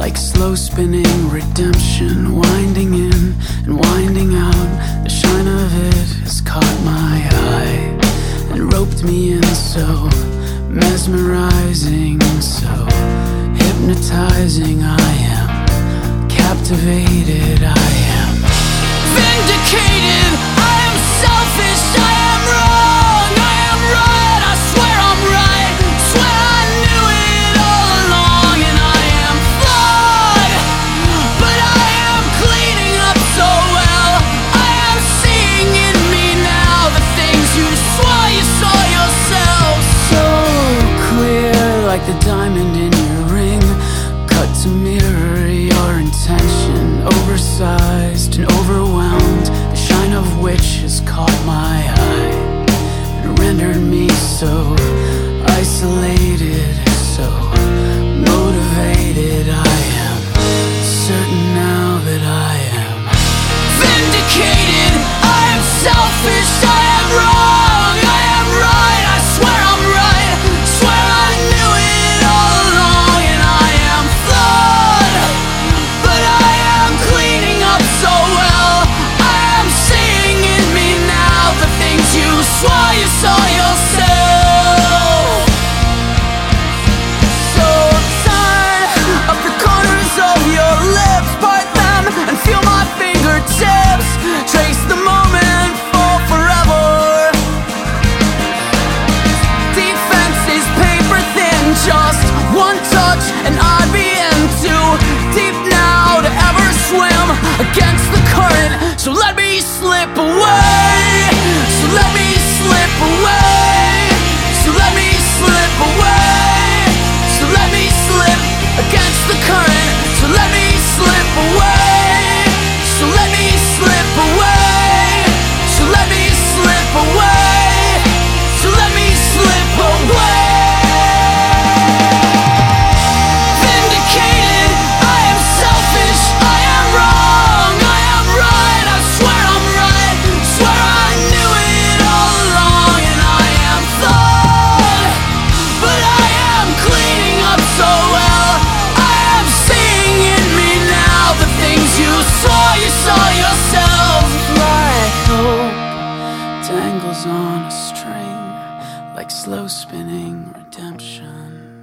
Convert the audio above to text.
like slow spinning redemption, winding in and winding out. The shine of it has caught my eye and roped me in, so mesmerizing, so hypnotizing. I am captivated, I am vindicated. I am selfish, I am wrong, I am right, I swear I'm right, swear I knew it all along. And I am flawed, but I am cleaning up so well. I am seeing in me now the things you swore you saw yourself. So clear, like the diamond in your ring, cut to mirror your intention, oversized and overwhelmed, the shine of which has caught my eye and rendered me so isolated, so motivated. I am certain now that I am vindicated. I am selfish, I am wrong, I am right, I swear I'm right, swear I knew it all along. And I am flawed, but I am cleaning up so well. I am seeing in me now the things you swore you saw yourself. So turn up the corners of your lips, part them and feel my fingertips, trace the moment for forever. Defense is paper thin, just one touch and I'd be in too deep now to ever swim against the current. So let me slip away, so let me slip away, so let me slip away, so let me slip against the current. So let me slip away, so let me slip away, so let me slip away, so let me slip away. Vindicated, I am selfish, I am wrong, I am right, I swear I'm right, swear I knew it all along. And I am flawed, but I am cleaning up so well. I am seeing in me now the things you swore you saw yourself. Like hope dangles on a string, like slow spinning redemption.